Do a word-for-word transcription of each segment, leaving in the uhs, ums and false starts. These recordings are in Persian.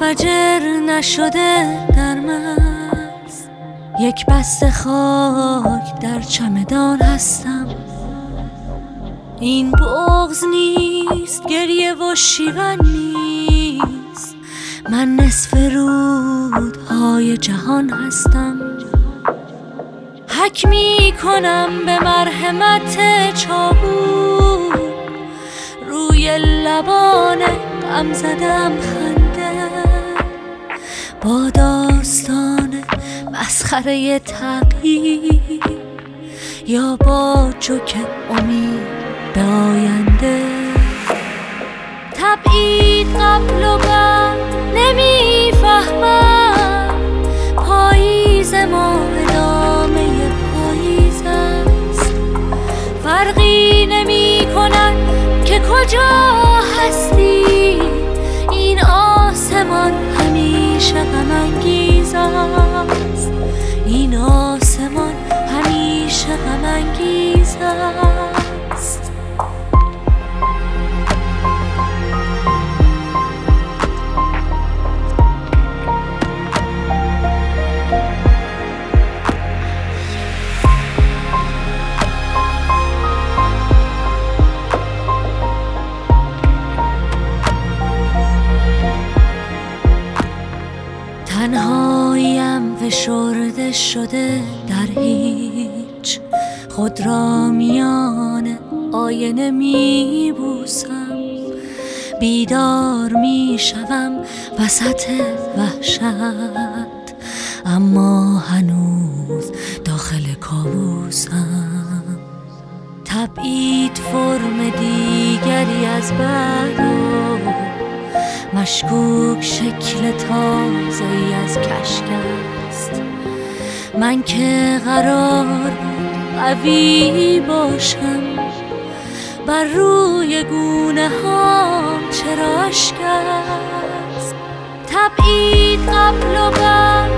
منفجر نشده در مغز، یک بسته خاک در چمدان هستم. این بغض نیست، گریه و شیون نیست، من نصف رودهای جهان هستم. حک می کنم به مرحمت چاقو، روی لبان غم زدم خنده، با داستان مسخره تغییر یا با جوک امید به آینده. تبعید قبل و بعد نمیفهمم، پاییز ما ادامه پاییز است. فرقی نمی کند که کجا هستی، این آسمان همیشه غم انگیز است. این آسمان همیشه غم انگیز است. تنهاییم فشرده شده در هیچ، خود را میان آینه می بوسم. بیدار می شوم وسط وحشت، اما هنوز داخل کابوسم. تبعید فرم دیگری از بعد و مشکوک شکل تازه‌ای از کشک است. من که قرار قوی باشم، بر روی گونه هام چرا اشک است. تبعید قبل و بعد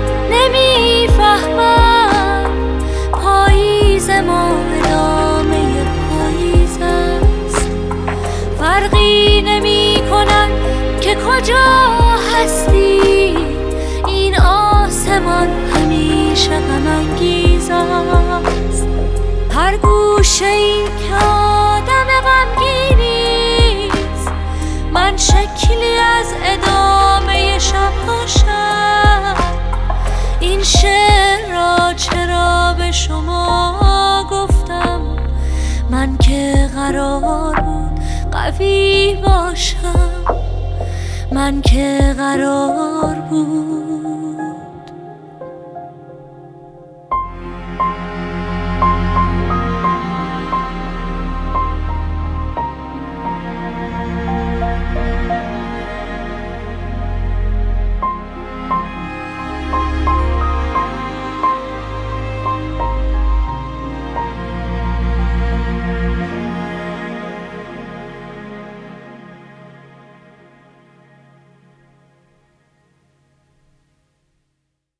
نمیفهمم، پاییز ما ادامه پاییز است. فرقی نمی کند که کجا هستی، این آسمان همیشه غم انگیز است. هر گوشه ای که آدم غمگینیست، من شکلی از ادامه شبهاشم. این شعر را چرا به شما گفتم، من که قرار بود قوی باشم، من که قرار بود